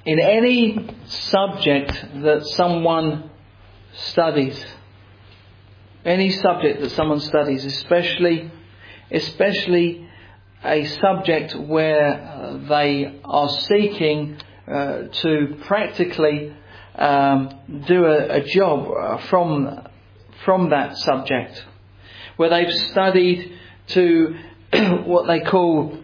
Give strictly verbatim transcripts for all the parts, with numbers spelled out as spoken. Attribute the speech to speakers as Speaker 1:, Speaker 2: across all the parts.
Speaker 1: in any subject that someone studies, any subject that someone studies, especially, especially a subject where they are seeking uh, to practically um, do a, a job from from that subject, where they've studied to what they call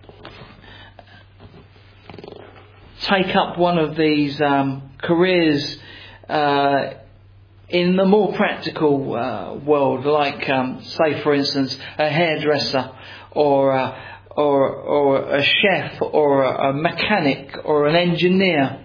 Speaker 1: take up one of these um, careers uh, in the more practical uh, world, like um, say for instance a hairdresser or a, or or a chef or a, a mechanic or an engineer.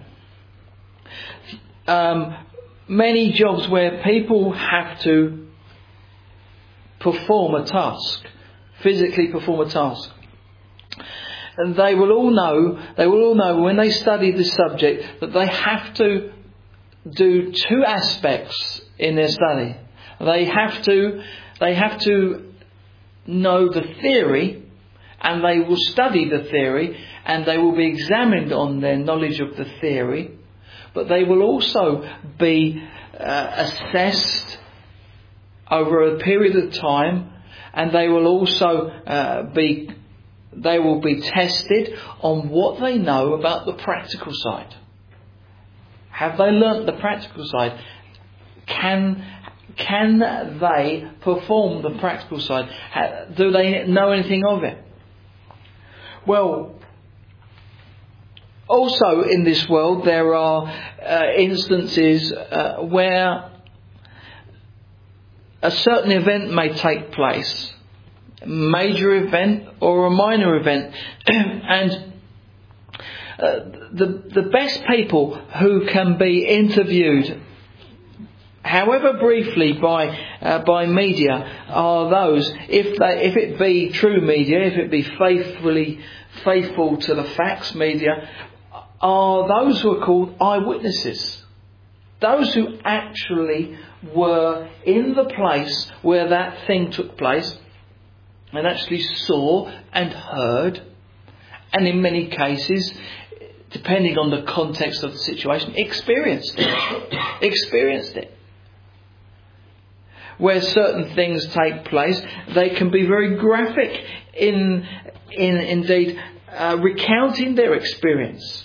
Speaker 1: Um, many jobs where people have to perform a task, physically perform a task. And they will all know, they will all know when they study this subject that they have to do two aspects in their study. They have to, they have to know the theory, and they will study the theory, and they will be examined on their knowledge of the theory. But they will also be uh, assessed over a period of time, and they will also uh, be they will be tested on what they know about the practical side. Have they learnt the practical side? Can can they perform the practical side? Do they know anything of it? Well, also in this world there are uh, instances uh, where a certain event may take place, a major event or a minor event, and uh, the the best people who can be interviewed, however briefly, by uh, by media are those, if they if it be true media, if it be faithfully faithful to the facts media, are those who are called eyewitnesses. Those who actually were in the place where that thing took place and actually saw and heard, and in many cases, depending on the context of the situation, experienced it. experienced it. Where certain things take place, they can be very graphic in, in indeed, uh, recounting their experience.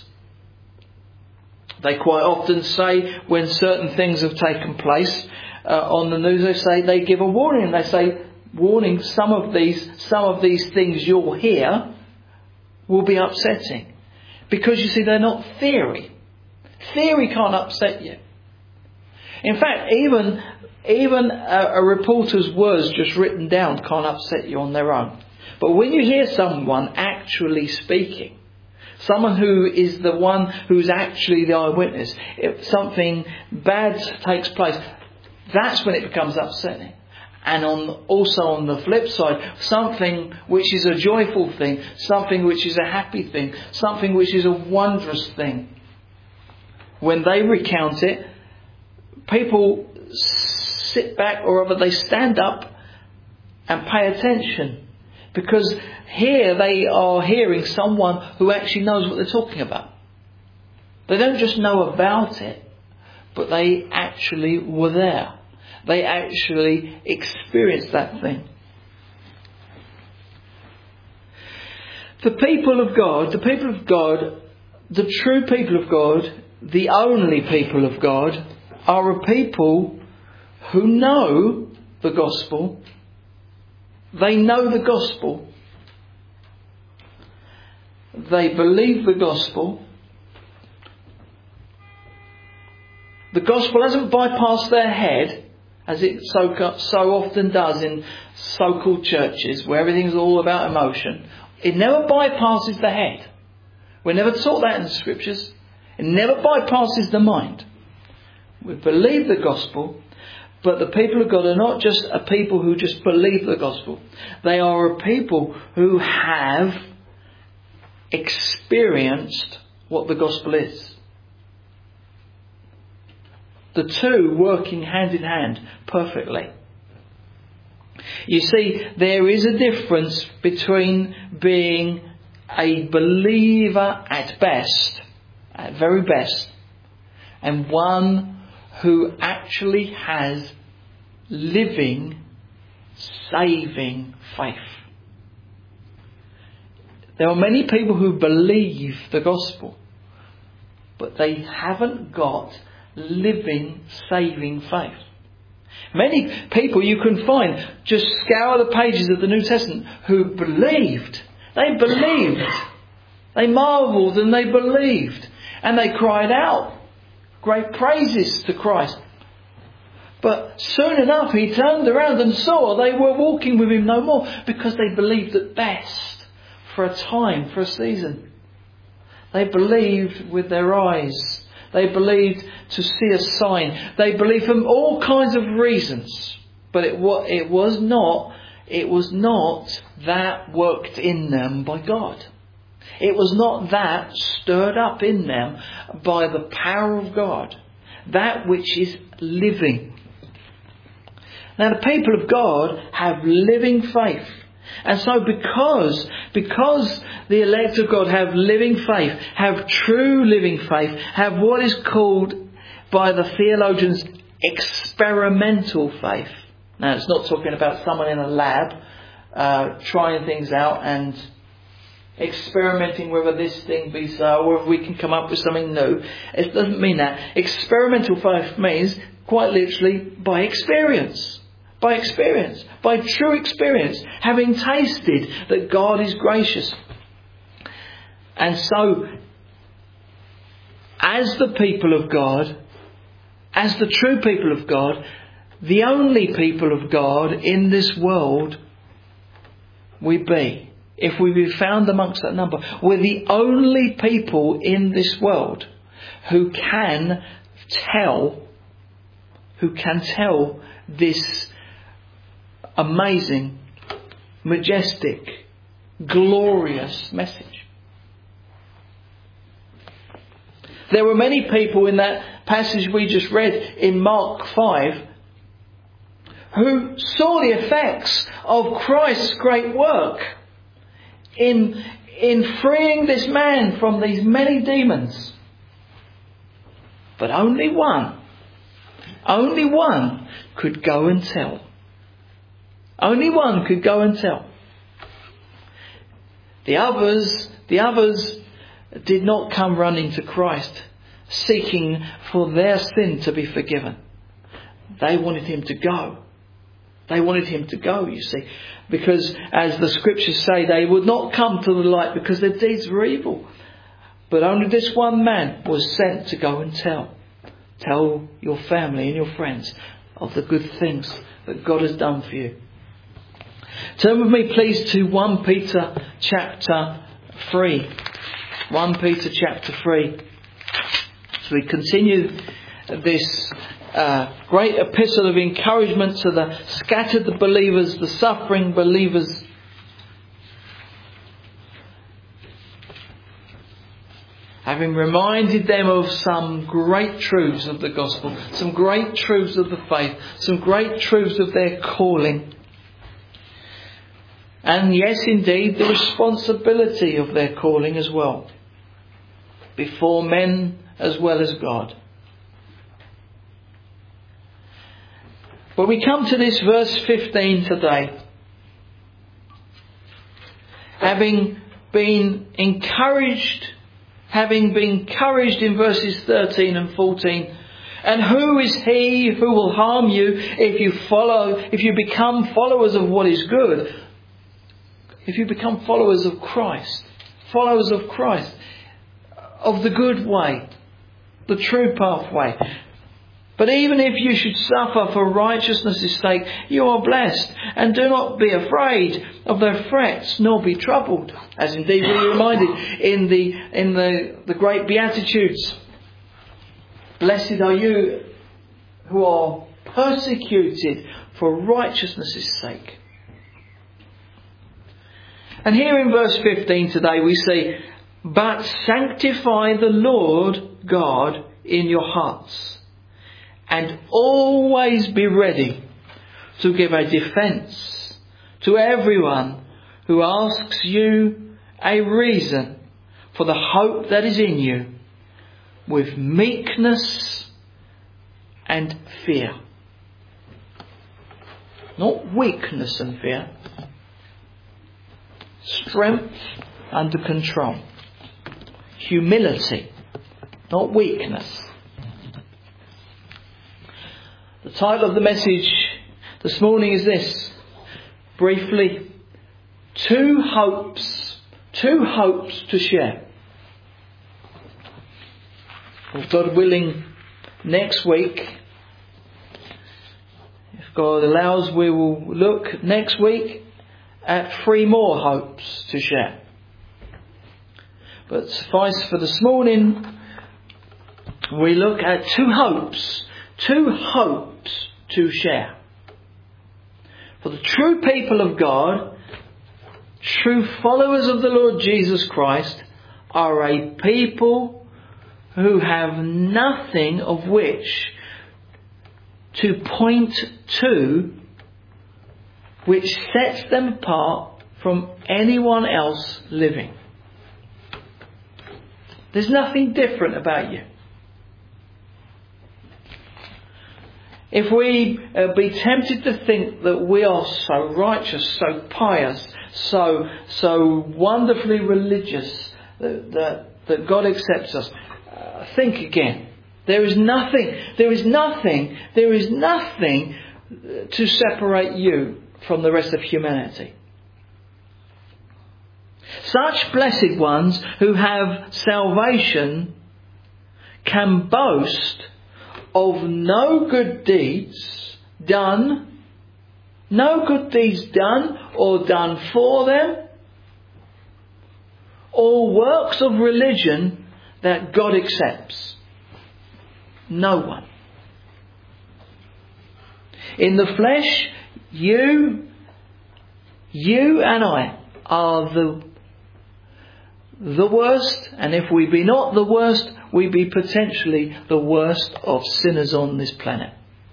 Speaker 1: They quite often say, when certain things have taken place uh, on the news, they say they give a warning. They say, warning, some of these some of these things you'll hear will be upsetting. Because you see, they're not theory. Theory can't upset you. In fact, even, even a, a reporter's words just written down can't upset you on their own. But when you hear someone actually speaking, someone who is the one who's actually the eyewitness, if something bad takes place, that's when it becomes upsetting. And on also on the flip side, something which is a joyful thing, something which is a happy thing, something which is a wondrous thing, when they recount it, people sit back, or rather they stand up and pay attention. Because here they are hearing someone who actually knows what they're talking about. They don't just know about it, but they actually were there. They actually experienced that thing. The people of God, the people of God, the true people of God, the only people of God, are a people who know the gospel. They know the gospel. They believe the gospel. The gospel hasn't bypassed their head, as it so, so often does in so-called churches, where everything's all about emotion. It never bypasses the head. We're never taught that in the scriptures. It never bypasses the mind. We believe the gospel. But the people of God are not just a people who just believe the gospel. They are a people who have experienced what the gospel is. The two working hand in hand perfectly. You see, there is a difference between being a believer at best at very best, and one who actually has living, saving faith. There are many people who believe the gospel, but they haven't got living, saving faith. Many people you can find, just scour the pages of the New Testament, who believed. They believed. They marvelled and they believed. And they cried out great praises to Christ. But soon enough he turned around and saw they were walking with him no more, because they believed at best for a time, for a season. They believed with their eyes. They believed to see a sign. They believed for all kinds of reasons. But it, it was not, it was not that worked in them by God. It was not that stirred up in them by the power of God. That which is living. Now the people of God have living faith. And so because, because the elect of God have living faith, have true living faith, have what is called by the theologians experimental faith. Now it's not talking about someone in a lab uh, trying things out and experimenting whether this thing be so, or whether we can come up with something new. It doesn't mean that. Experimental faith means quite literally by experience. By experience. By true experience. Having tasted that God is gracious. And so, as the people of God, as the true people of God, the only people of God in this world we be, if we be found amongst that number, we're the only people in this world who can tell, who can tell this amazing, majestic, glorious message. There were many people in that passage we just read in Mark five who saw the effects of Christ's great work in, in freeing this man from these many demons. But only one, only one could go and tell. Only one could go and tell. The others, the others did not come running to Christ seeking for their sin to be forgiven. They wanted him to go. They wanted him to go, you see. Because as the scriptures say, they would not come to the light because their deeds were evil. But only this one man was sent to go and tell. Tell your family and your friends of the good things that God has done for you. Turn with me please to First Peter chapter three. First Peter chapter three. So we continue this uh, great epistle of encouragement to the scattered believers, the suffering believers. Having reminded them of some great truths of the gospel, some great truths of the faith, some great truths of their calling. And yes, indeed, the responsibility of their calling as well, before men as well as God. But we come to this verse fifteen today. Having been encouraged, having been encouraged in verses thirteen and fourteen, and who is he who will harm you if you follow, if you become followers of what is good? If you become followers of Christ, followers of Christ, of the good way, the true pathway. But even if you should suffer for righteousness' sake, you are blessed. And do not be afraid of their threats, nor be troubled. As indeed we are reminded in the in the, the great Beatitudes. Blessed are you who are persecuted for righteousness' sake. And here in verse fifteen today we see, but sanctify the Lord God in your hearts, and always be ready to give a defence to everyone who asks you a reason for the hope that is in you, with meekness and fear. Not weakness and fear. Strength under control. Humility, not weakness. The title of the message this morning is this. Briefly, two hopes. Two hopes to share. Well, God willing, next week, if God allows, we will look next week at three more hopes to share. But suffice for this morning, we look at two hopes. Two hopes to share. For the true people of God, true followers of the Lord Jesus Christ, are a people who have nothing of which to point to which sets them apart from anyone else living. There's nothing different about you. If we uh, be tempted to think that we are so righteous, so pious, so so wonderfully religious that that, that God accepts us, uh, think again. There is nothing, there is nothing, there is nothing to separate you from the rest of humanity. Such blessed ones who have salvation can boast of no good deeds done, no good deeds done or done for them, or works of religion that God accepts. No one. In the flesh, you, you and I are the, the worst, and if we be not the worst, we be potentially the worst of sinners on this planet.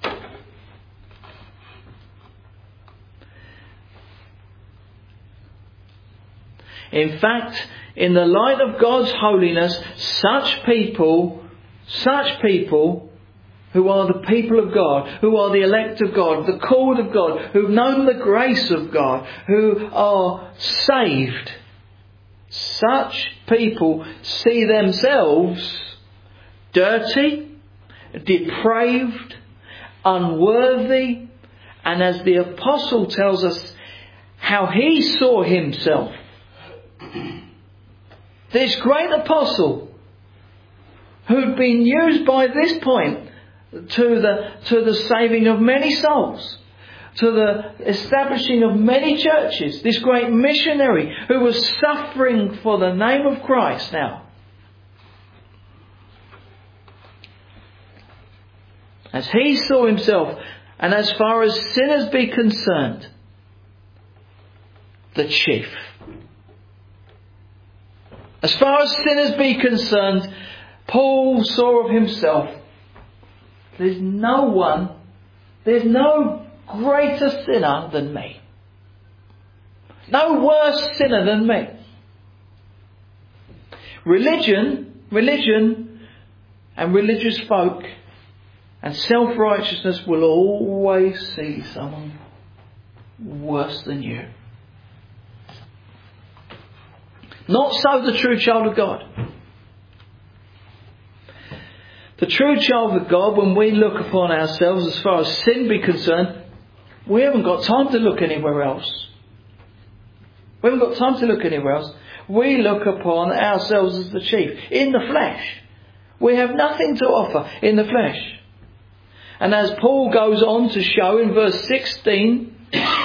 Speaker 1: In fact, in the light of God's holiness, such people, such people who are the people of God, who are the elect of God, the called of God, who've known the grace of God, who are saved, such people see themselves dirty, depraved, unworthy, and as the apostle tells us how he saw himself, this great apostle who'd been used by this point to the to the saving of many souls, to the establishing of many churches, this great missionary who was suffering for the name of Christ now. As he saw himself, and as far as sinners be concerned, the chief. As far as sinners be concerned, Paul saw of himself, there's no one, there's no greater sinner than me. No worse sinner than me. Religion, religion and religious folk and self-righteousness will always see someone worse than you. Not so the true child of God. The true child of God, when we look upon ourselves as far as sin be concerned, we haven't got time to look anywhere else. We haven't got time to look anywhere else. We look upon ourselves as the chief, in the flesh. We have nothing to offer in the flesh. And as Paul goes on to show in verse sixteen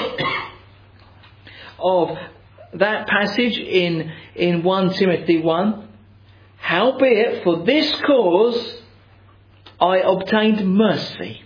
Speaker 1: of that passage in, in First Timothy one, howbeit for this cause I obtained mercy,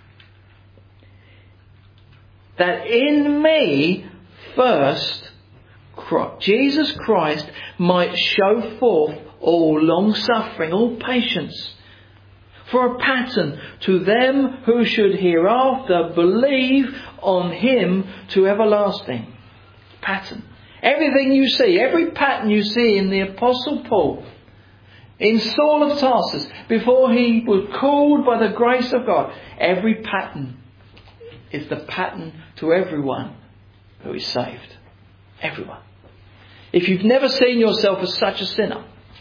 Speaker 1: that in me first Jesus Christ might show forth all long suffering, all patience, for a pattern to them who should hereafter believe on him to everlasting. Pattern. Everything you see, every pattern you see in the Apostle Paul In Saul of Tarsus, before he was called by the grace of God, every pattern is the pattern to everyone who is saved. Everyone. If you've never seen yourself as such a sinner,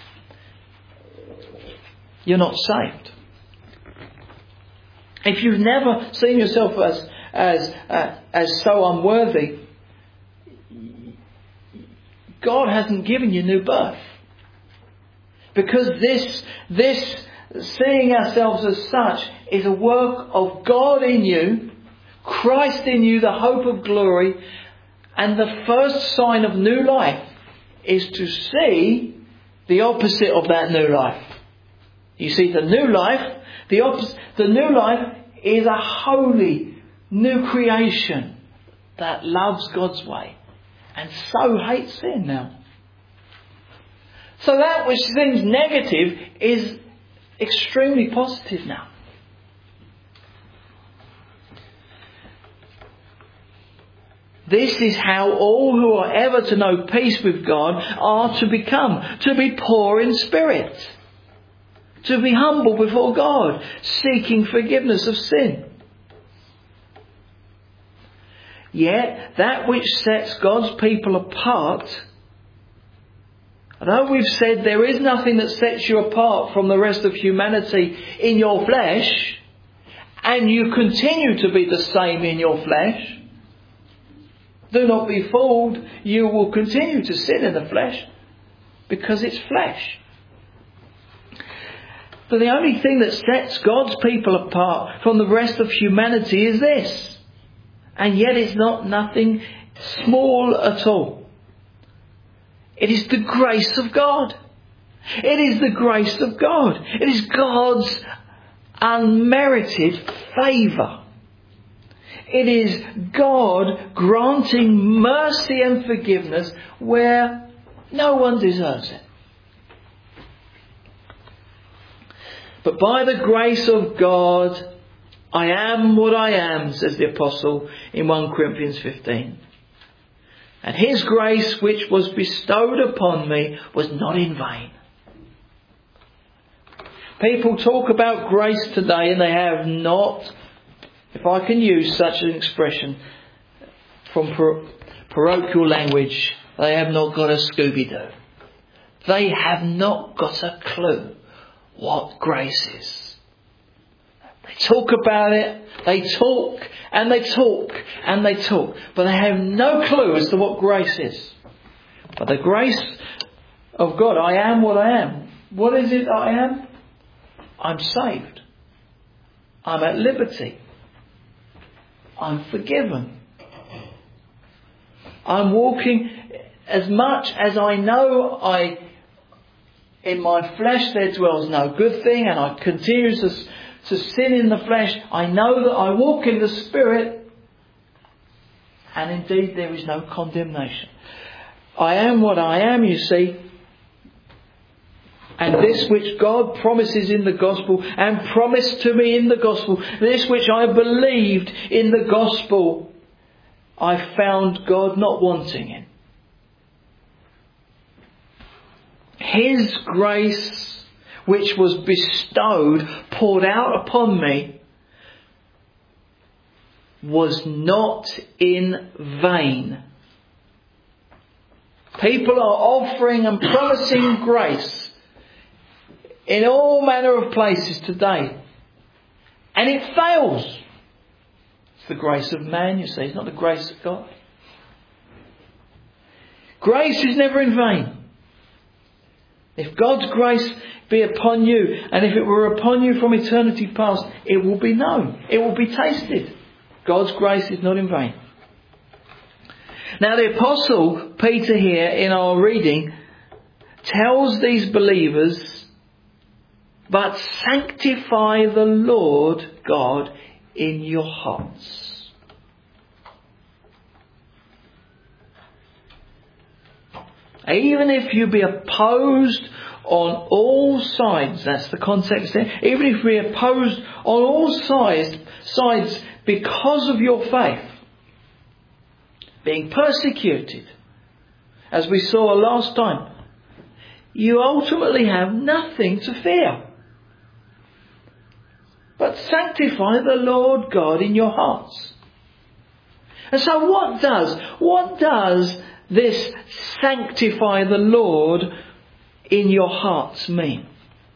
Speaker 1: you're not saved. If you've never seen yourself as as uh, as so unworthy, God hasn't given you new birth. Because this this seeing ourselves as such is a work of God in you, Christ in you, the hope of glory, and the first sign of new life is to see the opposite of that new life. You see, the new life, the opposite, the new life is a holy new creation that loves God's way and so hates sin now. So that which seems negative is extremely positive now. This is how all who are ever to know peace with God are to become. To be poor in spirit. To be humble before God. Seeking forgiveness of sin. Yet that which sets God's people apart, although we've said there is nothing that sets you apart from the rest of humanity in your flesh, and you continue to be the same in your flesh, do not be fooled, you will continue to sin in the flesh because it's flesh. But the only thing that sets God's people apart from the rest of humanity is this. And yet it's not nothing small at all. It is the grace of God. It is the grace of God. It is God's unmerited favour. It is God granting mercy and forgiveness where no one deserves it. But by the grace of God, I am what I am, says the Apostle in First Corinthians fifteen. And His grace which was bestowed upon me was not in vain. People talk about grace today and they have not, if I can use such an expression from par- parochial language, they have not got a Scooby-Doo. They have not got a clue what grace is. They talk about it, they talk and they talk and they talk, but they have no clue as to what grace is. But the grace of God, I am what I am. What is it I am? I'm saved. I'm at liberty. I'm forgiven. I'm walking, as much as I know I, in my flesh there dwells no good thing, and I continue to, to sin in the flesh, I know that I walk in the Spirit, and indeed there is no condemnation. I am what I am, you see. And this which God promises in the gospel and promised to me in the gospel, this which I believed in the gospel, I found God not wanting in. His grace, which was bestowed, poured out upon me, was not in vain. People are offering and promising grace in all manner of places today. And it fails. It's the grace of man, you see. It's not the grace of God. Grace is never in vain. If God's grace be upon you, and if it were upon you from eternity past, it will be known. It will be tasted. God's grace is not in vain. Now the Apostle Peter here in our reading tells these believers, but sanctify the Lord God in your hearts. Even if you be opposed on all sides, that's the context there. Even if we are opposed on all sides, sides because of your faith, being persecuted, as we saw last time, you ultimately have nothing to fear. But sanctify the Lord God in your hearts. And so what does, what does this sanctify the Lord in your hearts mean?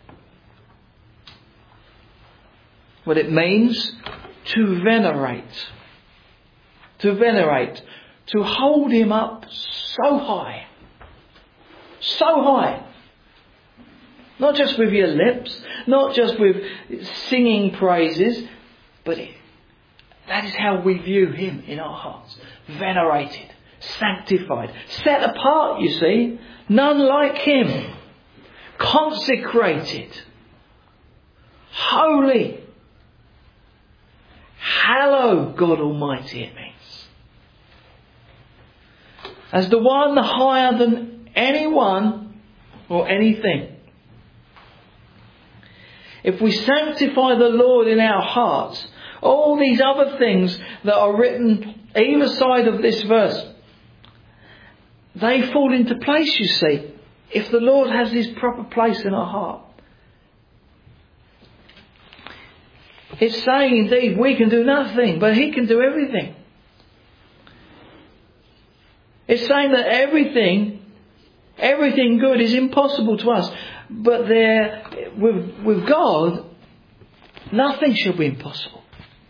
Speaker 1: Well, it means to venerate. To venerate. To hold him up so high. So high. Not just with your lips, not just with singing praises, but it, that is how we view him in our hearts. Venerated, sanctified, set apart, you see. None like him. Consecrated. Holy. Hallow God Almighty, it means. As the one higher than anyone or anything. If we sanctify the Lord in our hearts, all these other things that are written either side of this verse, they fall into place, you see, if the Lord has his proper place in our heart. It's saying indeed we can do nothing, but he can do everything. It's saying that everything, everything good is impossible to us. But there, with, with God, nothing shall be impossible.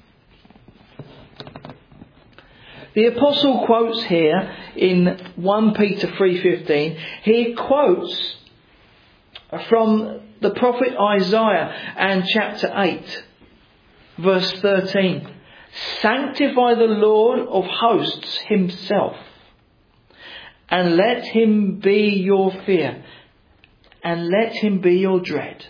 Speaker 1: The apostle quotes here in First Peter three fifteen, he quotes from the prophet Isaiah and chapter eight, verse thirteen. Sanctify the Lord of hosts himself, and let him be your fear, and let him be your dread.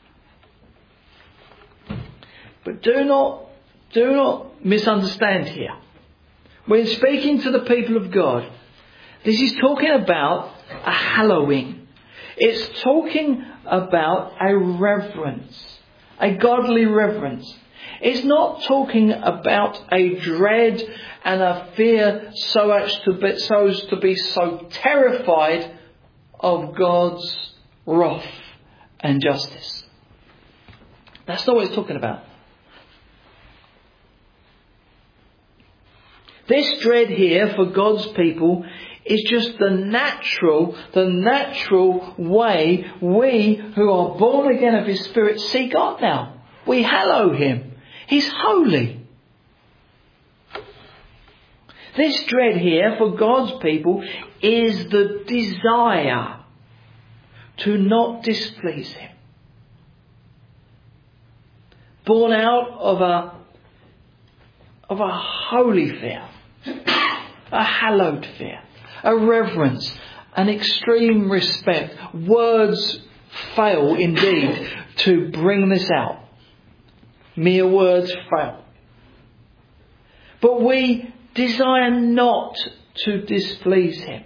Speaker 1: But do not, do not misunderstand here. When speaking to the people of God, this is talking about a hallowing. It's talking about a reverence, a godly reverence. It's not talking about a dread and a fear so as to be, so as to be so terrified of God's wrath and justice. That's not what it's talking about. This dread here for God's people is just the natural, the natural way we who are born again of his Spirit see God now. We hallow him. He's holy. This dread here for God's people is the desire to not displease him. Born out of a, of a holy fear. A hallowed fear, a reverence, an extreme respect. Words fail indeed to bring this out. Mere words fail. But we desire not to displease him.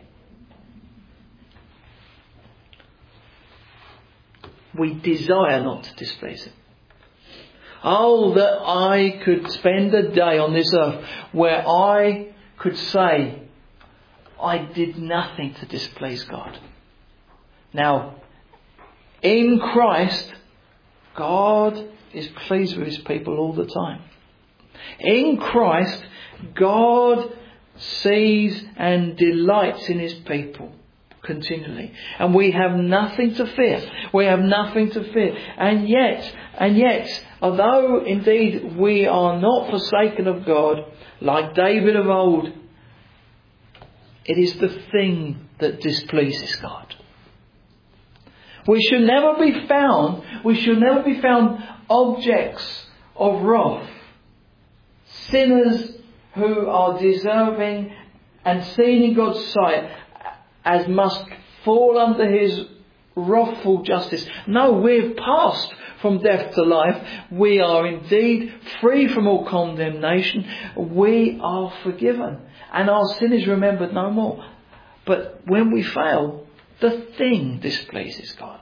Speaker 1: We desire not to displease him. Oh, that I could spend a day on this earth where I could say, I did nothing to displease God. Now, in Christ, God is pleased with his people all the time. In Christ, God sees and delights in his people continually. And we have nothing to fear. We have nothing to fear. And yet, and yet, although indeed we are not forsaken of God, like David of old, it is the thing that displeases God. We should never be found, we should never be found objects of wrath. Sinners who are deserving and seen in God's sight as must fall under his wrathful justice. No, we've passed from death to life. We are indeed free from all condemnation. We are forgiven. And our sin is remembered no more. But when we fail, the thing displeases God.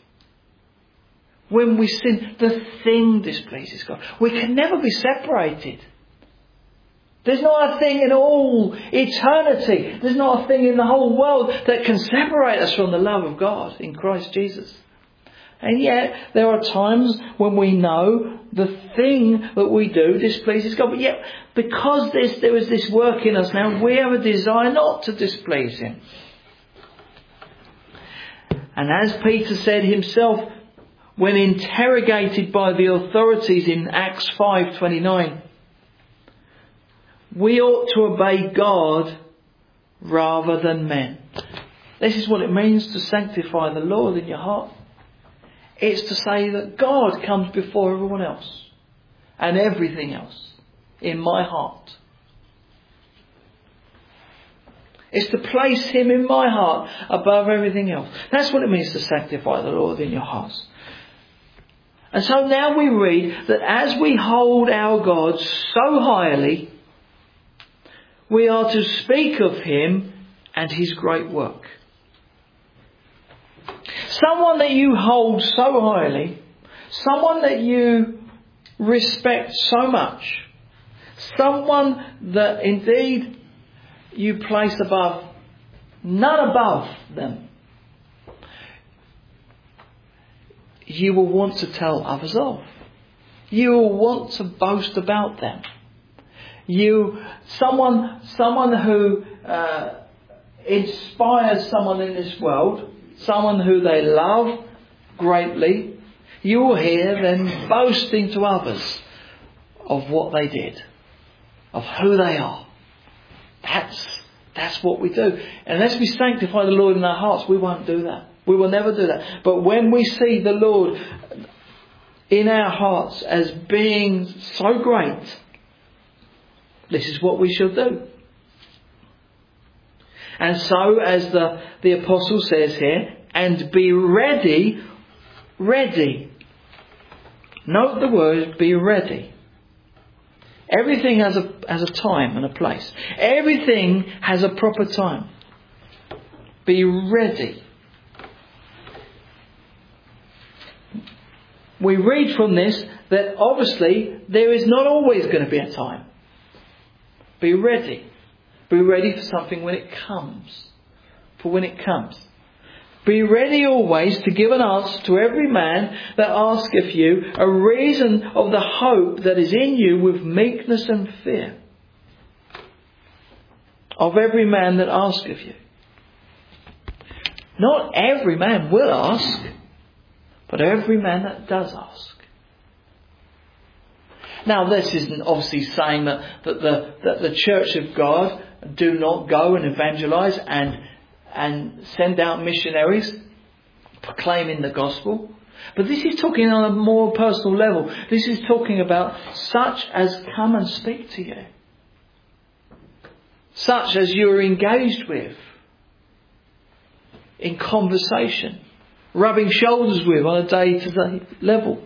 Speaker 1: When we sin, the thing displeases God. We can never be separated. There's not a thing in all eternity. There's not a thing in the whole world that can separate us from the love of God in Christ Jesus. And yet, there are times when we know the thing that we do displeases God. But yet, because this, there is this work in us now, we have a desire not to displease Him. And as Peter said himself, when interrogated by the authorities in Acts five twenty-nine, we ought to obey God rather than men. This is what it means to sanctify the Lord in your heart. It's to say that God comes before everyone else and everything else in my heart. It's to place Him in my heart above everything else. That's what it means to sanctify the Lord in your hearts. And so now we read that as we hold our God so highly, we are to speak of Him and His great work. Someone that you hold so highly, someone that you respect so much, someone that indeed you place above, none above them, you will want to tell others of. You will want to boast about them. You, someone, someone who uh, inspires someone in this world, someone who they love greatly, you will hear them boasting to others of what they did, of who they are. That's that's what we do. Unless we sanctify the Lord in our hearts, we won't do that. We will never do that. But when we see the Lord in our hearts as being so great, this is what we shall do. And so, as the, the apostle says here, and be ready, ready. Note the word, be ready. Everything has a, has a time and a place. Everything has a proper time. Be ready. We read from this that obviously there is not always going to be a time. Be ready. Be ready for something when it comes. For when it comes. Be ready always to give an answer to every man that asketh you a reason of the hope that is in you with meekness and fear. Of every man that asketh you. Not every man will ask, but every man that does ask. Now, this isn't obviously saying that, that, the, that the Church of God do not go and evangelise and and send out missionaries proclaiming the gospel. But this is talking on a more personal level. This is talking about such as come and speak to you. Such as you are engaged with in conversation, rubbing shoulders with on a day-to-day level.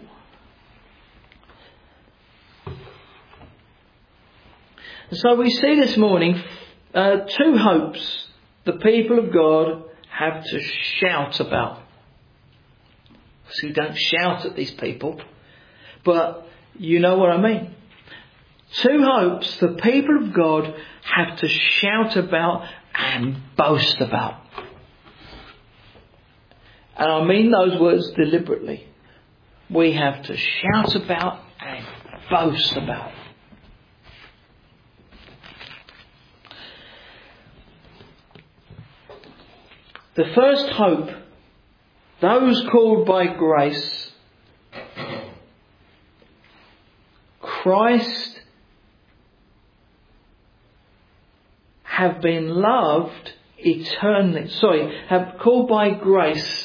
Speaker 1: And so we see this morning uh, two hopes the people of God have to shout about. So we don't shout at these people, but you know what I mean. Two hopes the people of God have to shout about and boast about. And I mean those words deliberately. We have to shout about and boast about. The first hope, those called by grace, Christ have been loved eternally. Sorry, have called by grace.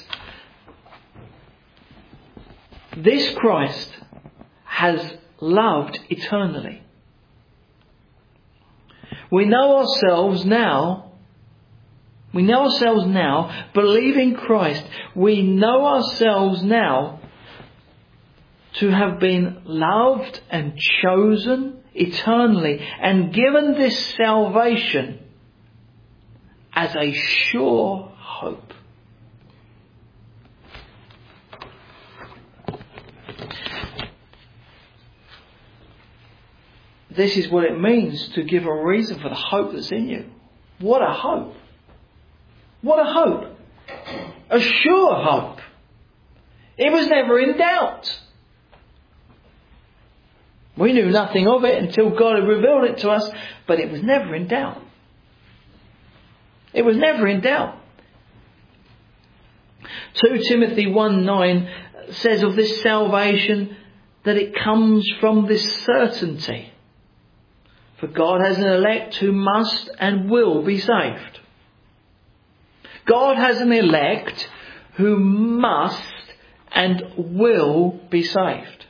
Speaker 1: This Christ has loved eternally. We know ourselves now. We know ourselves now, believing Christ. We know ourselves now to have been loved and chosen eternally and given this salvation as a sure hope. this is what it means to give a reason for the hope that's in you. What a hope. What a hope. A sure hope. It was never in doubt. We knew nothing of it until God had revealed it to us, but it was never in doubt. It was never in doubt. Second Timothy one nine says of this salvation that it comes from this certainty. For God has an elect who must and will be saved. God has an elect who must and will be saved.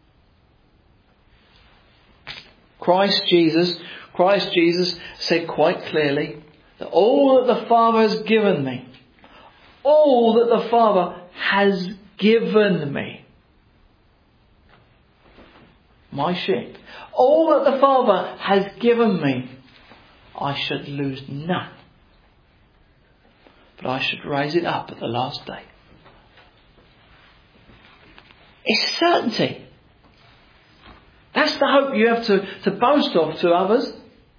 Speaker 1: Christ Jesus, Christ Jesus said quite clearly that all that the Father has given me, all that the Father has given me, my sheep, all that the Father has given me, I should lose none. But I should raise it up at the last day. It's certainty. That's the hope you have to, to boast of to others.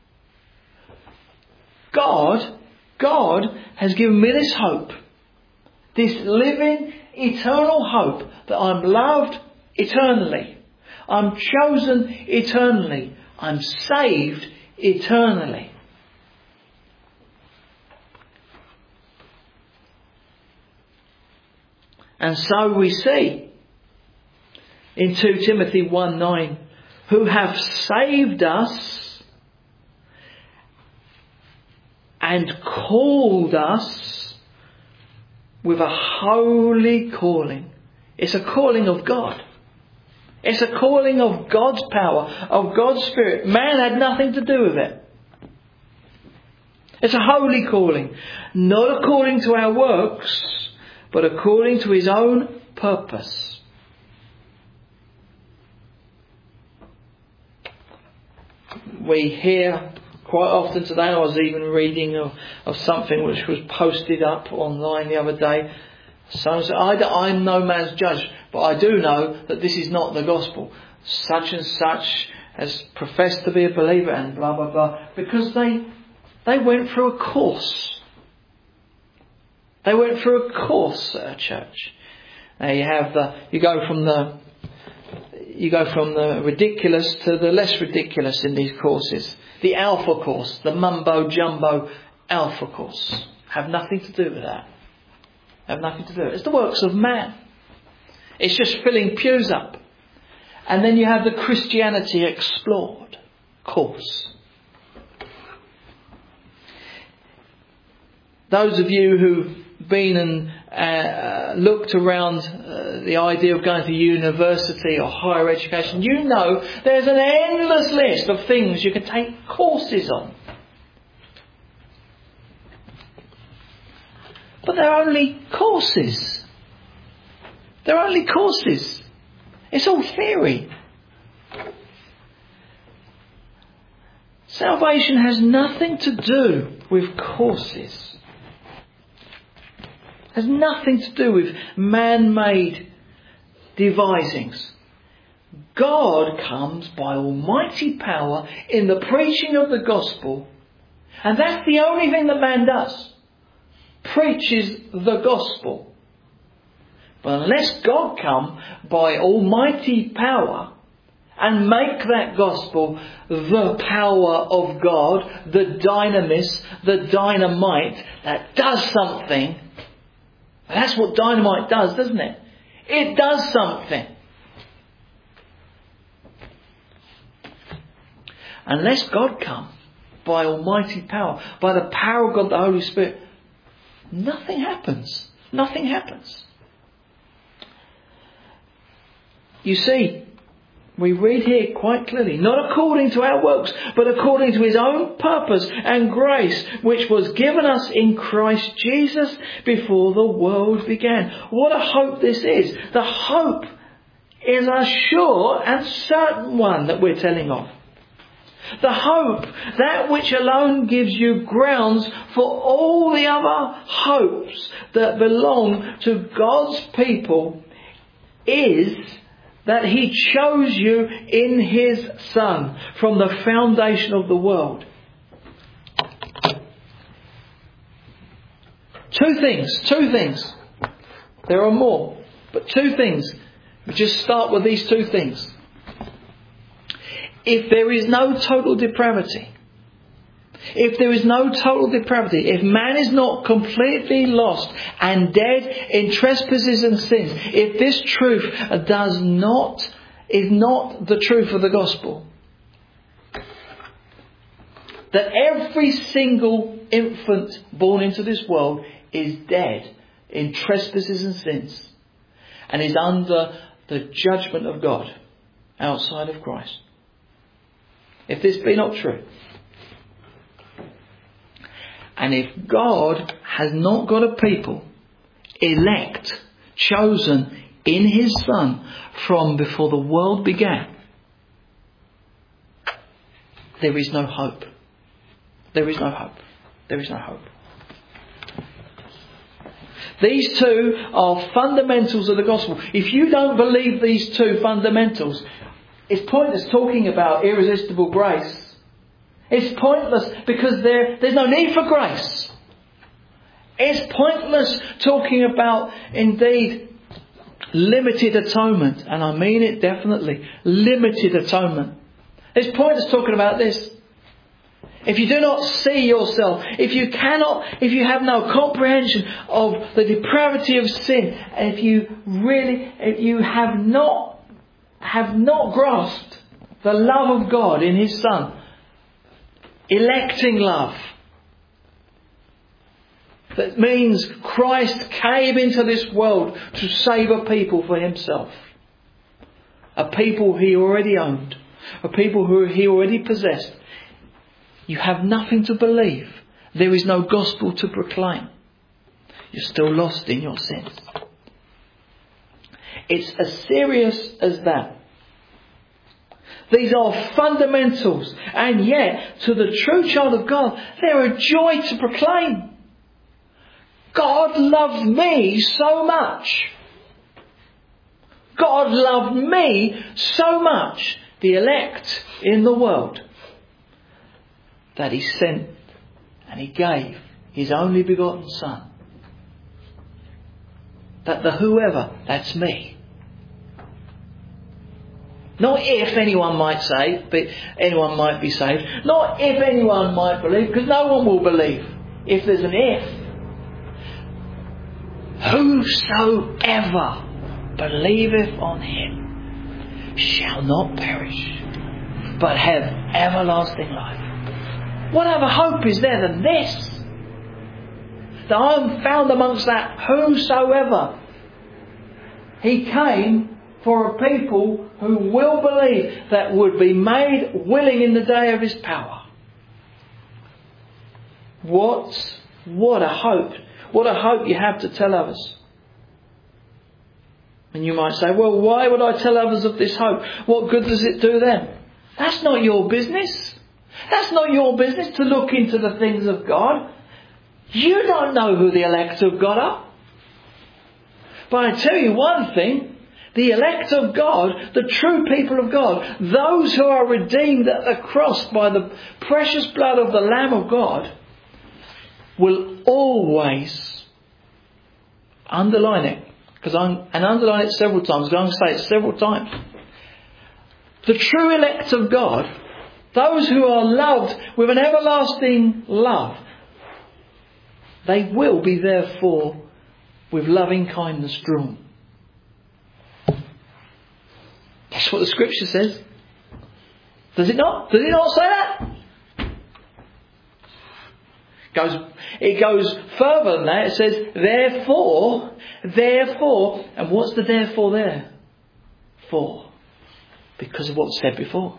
Speaker 1: God, God has given me this hope. This living, eternal hope that I'm loved eternally. I'm chosen eternally. I'm saved eternally. And so we see in Second Timothy one nine, who have saved us and called us with a holy calling. It's a calling of God. It's a calling of God's power, of God's Spirit. Man had nothing to do with it. It's a holy calling, not according to our works, but according to His own purpose. We hear quite often today, I was even reading of, of something which was posted up online the other day. Someone said, I, I'm no man's judge, but I do know that this is not the gospel. Such and such has professed to be a believer and blah, blah, blah. Because they they went through a course. They went through a course at a church. Now you have the, you go from the, you go from the ridiculous to the less ridiculous in these courses. The alpha course, the mumbo jumbo alpha course, have nothing to do with that. Have nothing to do with it. It's the works of man. It's just filling pews up. And then you have the Christianity Explored course. Those of you who've been and uh, looked around uh, the idea of going to university or higher education, you know there's an endless list of things you can take courses on. But they're only courses. They're only courses. It's all theory. Salvation has nothing to do with courses. Has nothing to do with man-made devisings. God comes by almighty power in the preaching of the gospel, and that's the only thing that man does. Preaches the gospel. But unless God come by almighty power and make that gospel the power of God, the dynamis, the dynamite that does something. That's what dynamite does, doesn't it? It does something. Unless God come by almighty power, by the power of God, the Holy Spirit, nothing happens. Nothing happens. You see, we read here quite clearly, not according to our works, but according to His own purpose and grace, which was given us in Christ Jesus before the world began. What a hope this is. The hope is a sure and certain one that we're telling of. The hope, that which alone gives you grounds for all the other hopes that belong to God's people, is that He chose you in His Son from the foundation of the world. Two things, two things. There are more, but two things. We just start with these two things. If there is no total depravity, if there is no total depravity, if man is not completely lost and dead in trespasses and sins, if this truth does not, is not the truth of the gospel, that every single infant born into this world is dead in trespasses and sins and is under the judgment of God outside of Christ. If this be not true, and if God has not got a people elect, chosen in His Son from before the world began, there is no hope. There is no hope. There is no hope. These two are fundamentals of the gospel. If you don't believe these two fundamentals, it's pointless talking about irresistible grace. It's pointless because there, there's no need for grace. It's pointless talking about, indeed, limited atonement. And I mean it definitely. Limited atonement. It's pointless talking about this. If you do not see yourself, if you cannot, if you have no comprehension of the depravity of sin, and if you really, if you have not, have not grasped the love of God in His Son, electing love, that means Christ came into this world to save a people for Himself, a people He already owned, a people who He already possessed. You have nothing to believe. There is no gospel to proclaim. You're still lost in your sins. It's as serious as that. These are fundamentals, and yet to the true child of God, they're a joy to proclaim. God loved me so much. God loved me so much, the elect in the world, that He sent and He gave His only begotten Son. That the whoever, that's me. Not if anyone might say, but anyone might be saved. Not if anyone might believe, because no one will believe if there's an if. Whosoever believeth on Him shall not perish, but have everlasting life. What other hope is there than this? That I'm found amongst that whosoever. He came for a people who will believe, that would be made willing in the day of His power. What, what a hope. What a hope you have to tell others. And you might say, well, why would I tell others of this hope? What good does it do them? That's not your business. That's not your business to look into the things of God. You don't know who the elect of God are. But I tell you one thing, the elect of God, the true people of God, those who are redeemed at the cross by the precious blood of the Lamb of God, will always, underline it, because I'm, and underline it several times, because I'm going to say it several times. The true elect of God, those who are loved with an everlasting love, they will be therefore with loving kindness drawn. That's what the Scripture says. Does it not? Does it not say that? It goes, it goes further than that. It says, therefore, therefore, and what's the therefore there? For. Because of what's said before.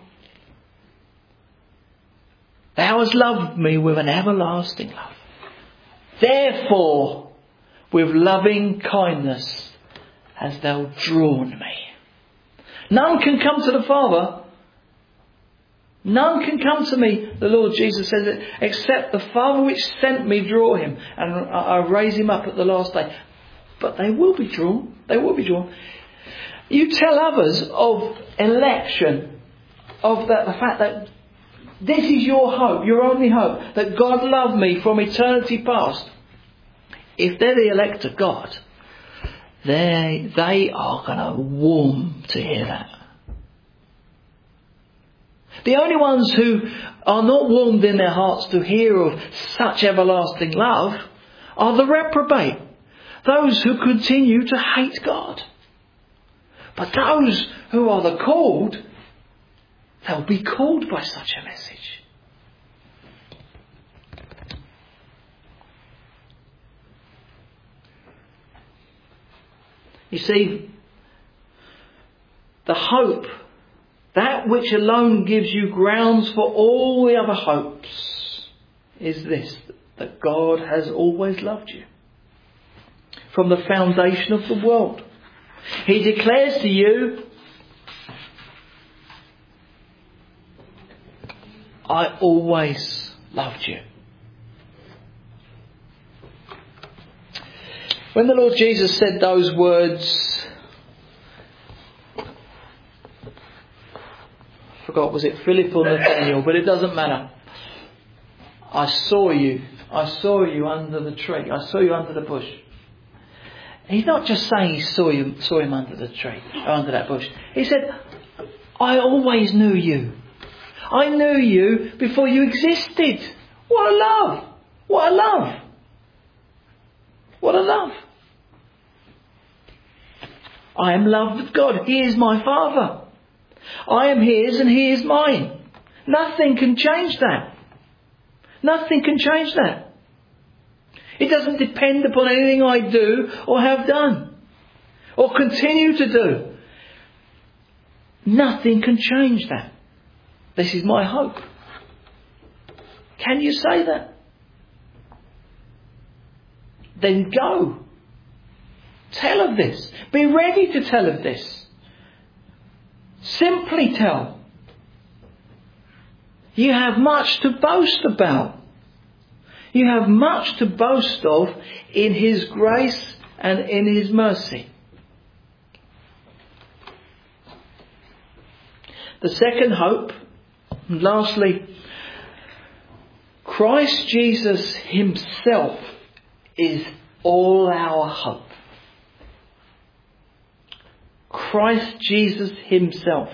Speaker 1: Thou hast loved me with an everlasting love. Therefore, with loving kindness hast thou drawn me. None can come to the Father. None can come to me, the Lord Jesus says it, except the Father which sent me draw him, and I raise him up at the last day. But they will be drawn. They will be drawn. You tell others of election, of the, the fact that this is your hope, your only hope, that God loved me from eternity past. If they're the elect of God, they they are going to warm to hear that. The only ones who are not warmed in their hearts to hear of such everlasting love are the reprobate, those who continue to hate God. But those who are the called, they'll be called by such a message. You see, the hope, that which alone gives you grounds for all the other hopes, is this, that God has always loved you. From the foundation of the world. He declares to you, I always loved you. When the Lord Jesus said those words, I forgot, was it Philip or Nathaniel, but it doesn't matter. I saw you. I saw you under the tree. I saw you under the bush. He's not just saying he saw you, saw him under the tree, or under that bush. He said, I always knew you. I knew you before you existed. What a love! What a love! What a love! I am loved of God. He is my Father. I am His and He is mine. Nothing can change that. Nothing can change that. It doesn't depend upon anything I do or have done or continue to do. Nothing can change that. This is my hope. Can you say that? Then go. Tell of this. Be ready to tell of this. Simply tell. You have much to boast about. You have much to boast of in His grace and in His mercy. The second hope, and lastly, Christ Jesus Himself is all our hope. Christ Jesus Himself.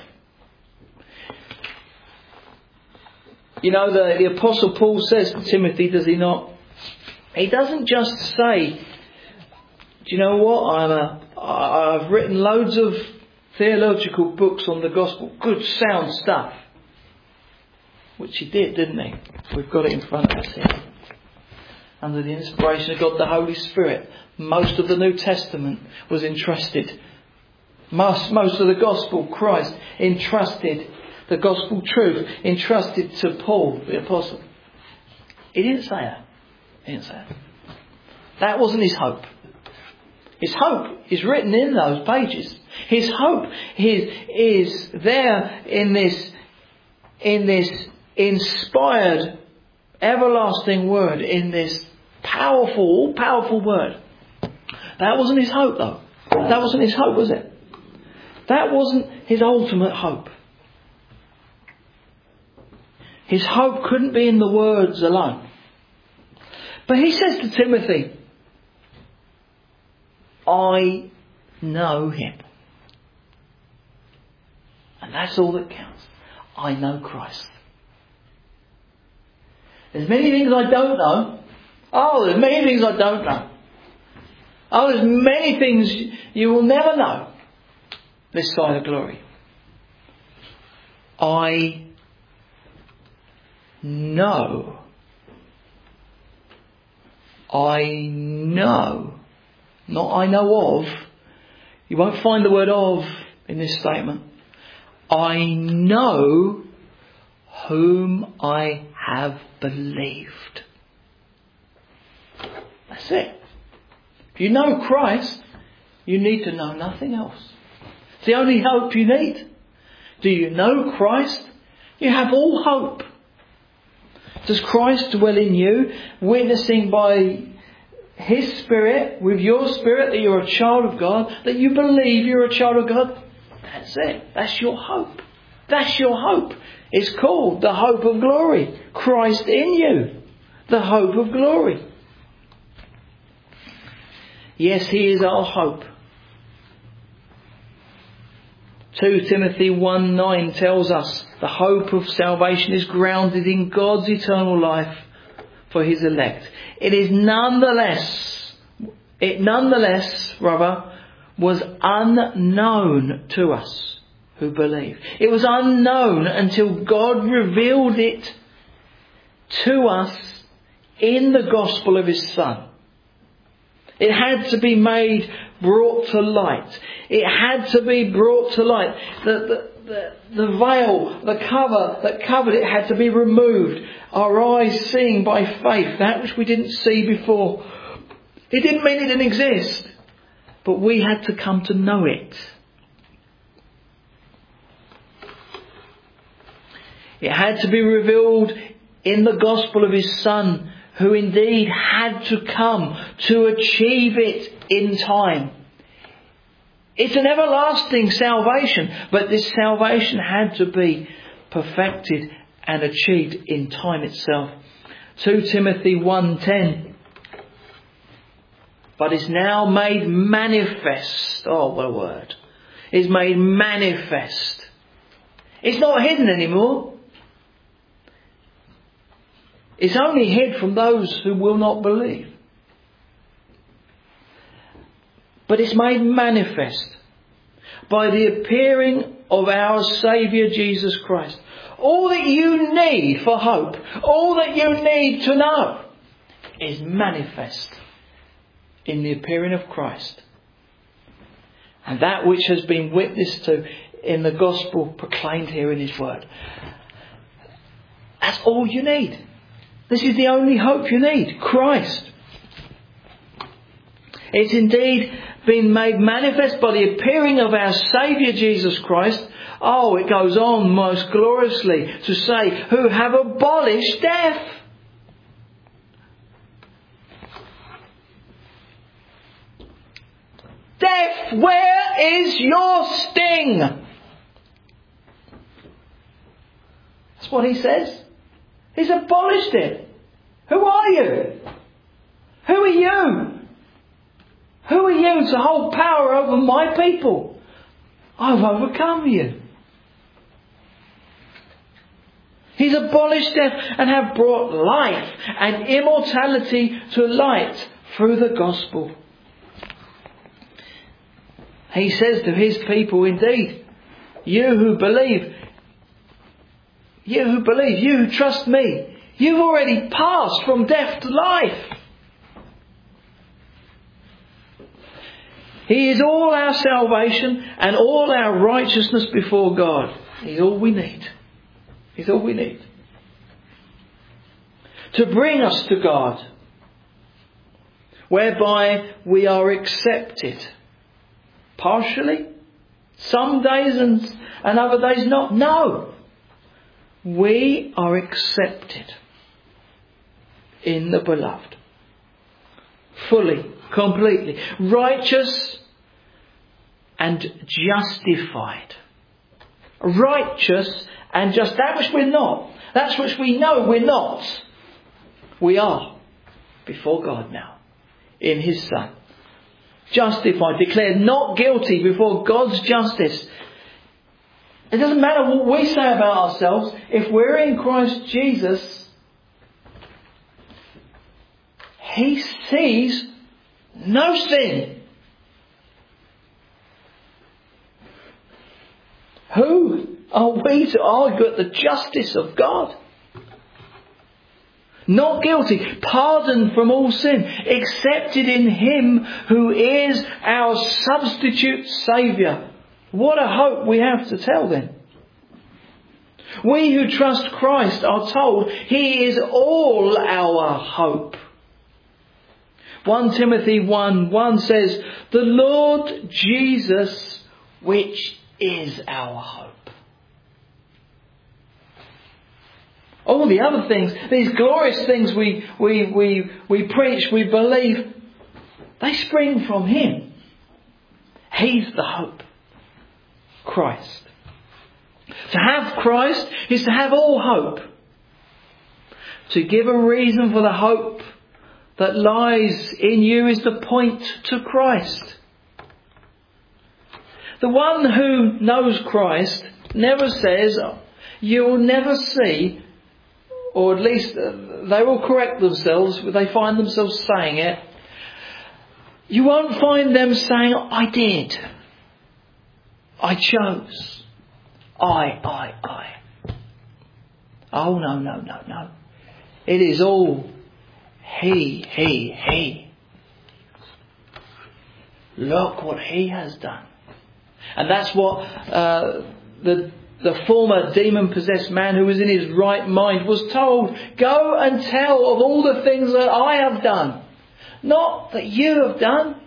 Speaker 1: You know, the, the Apostle Paul says to Timothy, does he not? He doesn't just say, do you know what, I'm a, I've written loads of theological books on the gospel. Good sound stuff. Which he did, didn't he? We've got it in front of us here. Under the inspiration of God the Holy Spirit. Most of the New Testament was entrusted. Most, most of the gospel, Christ entrusted. The gospel truth entrusted to Paul, the apostle. He didn't say that. He didn't say that. That wasn't his hope. His hope is written in those pages. His hope is, is there in this, in this inspired, everlasting word, in this powerful, all powerful word. That wasn't his hope, though. That wasn't his hope, was it? That wasn't his ultimate hope. His hope couldn't be in the words alone. But he says to Timothy, I know Him. And that's all that counts. I know Christ. There's many things I don't know. Oh, there's many things I don't know. Oh, there's many things you will never know this side of glory. I know. I know. Not I know of. You won't find the word of in this statement. I know whom I have believed. That's it. If you know Christ, you need to know nothing else. It's the only hope you need. Do you know Christ? You have all hope. Does Christ dwell in you, witnessing by His Spirit, with your spirit, that you're a child of God, that you believe you're a child of God? That's it. That's your hope. That's your hope. It's called the hope of glory. Christ in you. The hope of glory. Yes, He is our hope. Second Timothy one nine tells us the hope of salvation is grounded in God's eternal life for His elect. It is nonetheless, it nonetheless, rather, was unknown to us who believe. It was unknown until God revealed it to us in the gospel of His Son. It had to be made, brought to light. It had to be brought to light. The, the, the, the veil, the cover that covered it had to be removed. Our eyes seeing by faith that which we didn't see before. It didn't mean it didn't exist, but we had to come to know it. It had to be revealed in the gospel of His Son, who indeed had to come to achieve it in time. It's an everlasting salvation, but this salvation had to be perfected and achieved in time itself. Second Timothy one ten. But is now made manifest. Oh, what a word. Is made manifest. It's not hidden anymore. It's only hid from those who will not believe. But it's made manifest by the appearing of our Saviour Jesus Christ. All that you need for hope, all that you need to know, is manifest in the appearing of Christ. And that which has been witnessed to in the gospel proclaimed here in His word. That's all you need. This is the only hope you need. Christ. It's indeed been made manifest by the appearing of our Saviour Jesus Christ. Oh, it goes on most gloriously to say, who have abolished death. Death, where is your sting? That's what He says. He's abolished it. Who are you? Who are you? Who are you to hold power over my people? I've overcome you. He's abolished death and have brought life and immortality to light through the gospel. He says to His people, indeed, you who believe, you who believe, you who trust me, you've already passed from death to life. He is all our salvation and all our righteousness before God. He's all we need. He's all we need. To bring us to God, whereby we are accepted. Partially. Some days and, and other days not. No. We are accepted in the beloved. Fully, completely. Righteous and justified. Righteous and just. That which we're not. That's which we know we're not. We are before God now. In His Son. Justified, declared not guilty before God's justice. It doesn't matter what we say about ourselves. If we're in Christ Jesus, He sees no sin. Who are we to argue at the justice of God? Not guilty, pardoned from all sin, accepted in Him who is our substitute Saviour. What a hope we have to tell then. We who trust Christ are told He is all our hope. First Timothy one one says, the Lord Jesus, which is our hope. All the other things, these glorious things we, we, we, we preach, we believe, they spring from Him. He's the hope. Christ. To have Christ is to have all hope. To give a reason for the hope that lies in you is to point to Christ. The one who knows Christ never says, you will never see, or at least they will correct themselves, but they find themselves saying it. You won't find them saying, I did. I chose. I, I, I. Oh, no, no, no, no. It is all he, he, he. Look what he has done. And that's what uh, the the former demon-possessed man who was in his right mind was told. Go and tell of all the things that I have done. Not that you have done.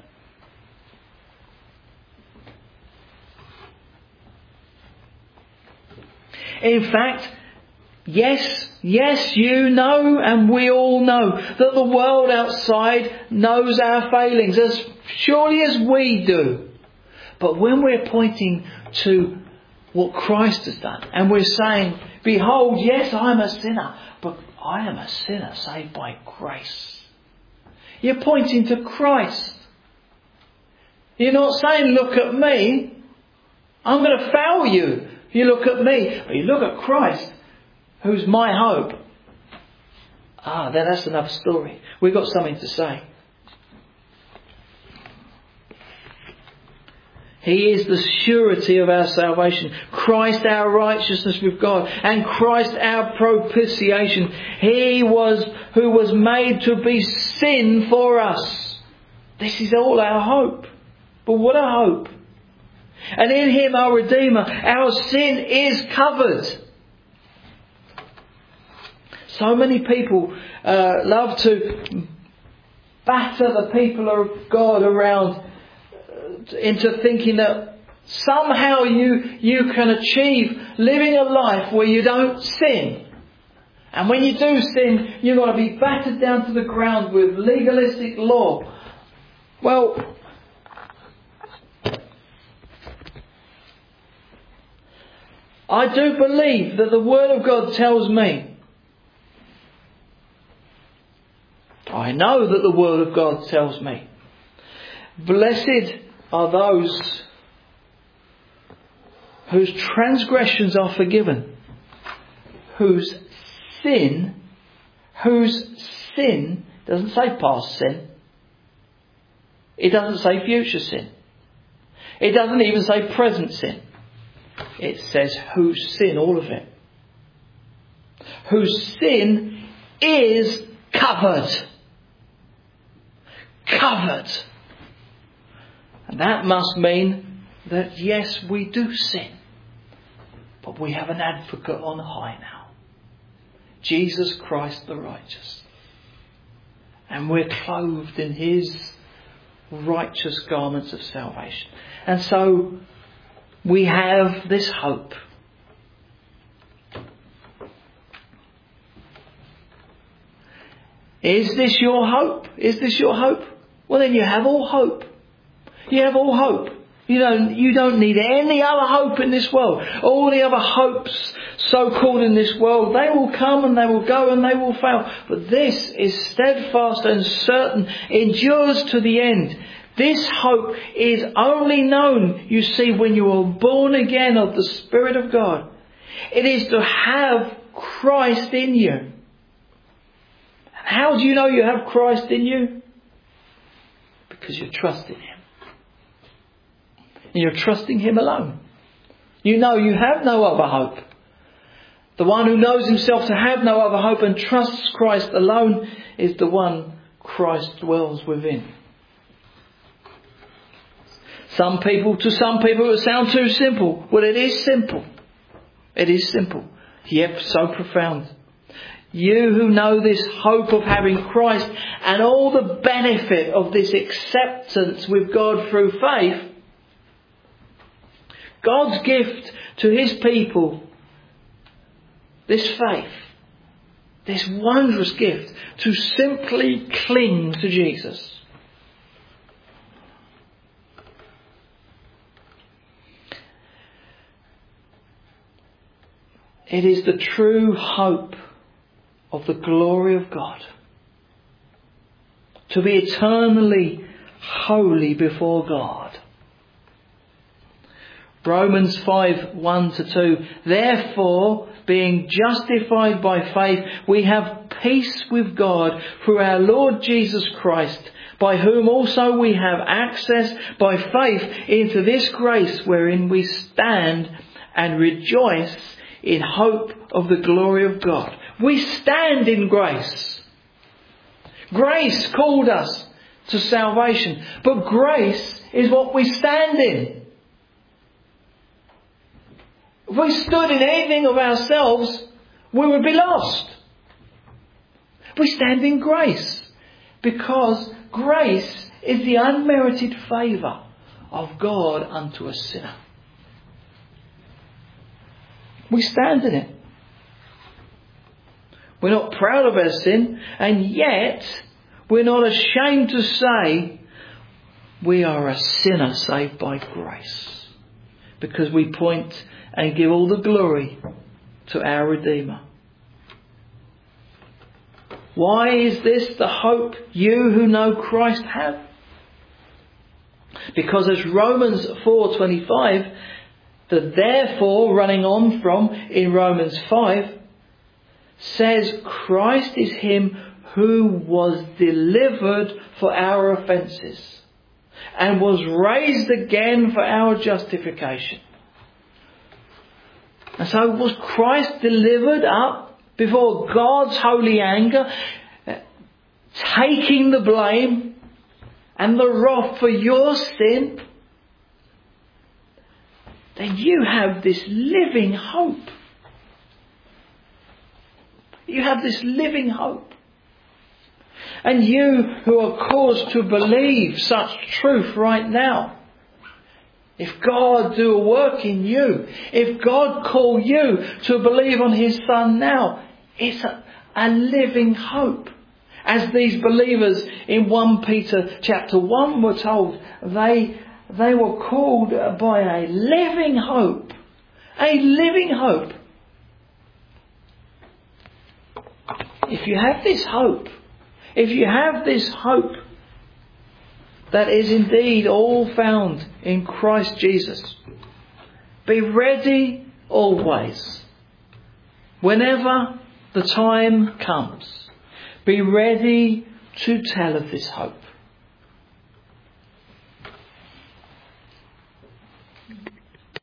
Speaker 1: In fact, yes, yes, you know, and we all know that the world outside knows our failings as surely as we do. But when we're pointing to what Christ has done, and we're saying, behold, yes, I'm a sinner, but I am a sinner saved by grace. You're pointing to Christ. You're not saying, look at me. I'm going to fail you. You look at me. But you look at Christ, who's my hope. Ah, then that's another story. We've got something to say. He is the surety of our salvation. Christ our righteousness with God. And Christ our propitiation. He was who was made to be sin for us. This is all our hope. But what a hope. And in Him, our Redeemer, our sin is covered. So many people uh, love to batter the people of God around into thinking that somehow you you can achieve living a life where you don't sin. And when you do sin, you're going to be battered down to the ground with legalistic law. Well, I do believe that the Word of God tells me, I know that the Word of God tells me, blessed are those whose transgressions are forgiven, whose sin, whose sin, doesn't say past sin, it doesn't say future sin, it doesn't even say present sin, it says whose sin, all of it, whose sin is covered, covered. And that must mean that yes, we do sin. But we have an advocate on high now. Jesus Christ the righteous. And we're clothed in His righteous garments of salvation. And so we have this hope. Is this your hope? Is this your hope? Well, then you have all hope. You have all hope. You don't, you don't need any other hope in this world. All the other hopes so-called in this world, they will come and they will go and they will fail. But this is steadfast and certain, endures to the end. This hope is only known, you see, when you are born again of the Spirit of God. It is to have Christ in you. How do you know you have Christ in you? Because you trust in Him. And you're trusting Him alone. You know you have no other hope. The one who knows himself to have no other hope and trusts Christ alone is the one Christ dwells within. Some people, to some people it sounds too simple. Well, it is simple. It is simple, yet so profound. You who know this hope of having Christ and all the benefit of this acceptance with God through faith, God's gift to His people, this faith, this wondrous gift to simply cling to Jesus. It is the true hope of the glory of God. To be eternally holy before God. Romans five, one to two. Therefore, being justified by faith, we have peace with God through our Lord Jesus Christ, by whom also we have access by faith into this grace wherein we stand and rejoice in hope of the glory of God. We stand in grace. Grace called us to salvation, but grace is what we stand in. If we stood in anything of ourselves, we would be lost. We stand in grace because grace is the unmerited favour of God unto a sinner. We stand in it. We're not proud of our sin, and yet we're not ashamed to say we are a sinner saved by grace, because we point and give all the glory to our Redeemer. Why is this the hope you who know Christ have? Because as Romans four twenty-five, the therefore running on from in Romans five, says Christ is him who was delivered for our offences and was raised again for our justification. And so was Christ delivered up before God's holy anger, taking the blame and the wrath for your sin? Then you have this living hope. You have this living hope. And you who are caused to believe such truth right now, if God do a work in you, if God call you to believe on his Son now, it's a, a living hope. As these believers in First Peter chapter one were told, they, they were called by a living hope. A living hope. If you have this hope, if you have this hope that is indeed all found in Christ Jesus, be ready always, whenever the time comes, be ready to tell of this hope.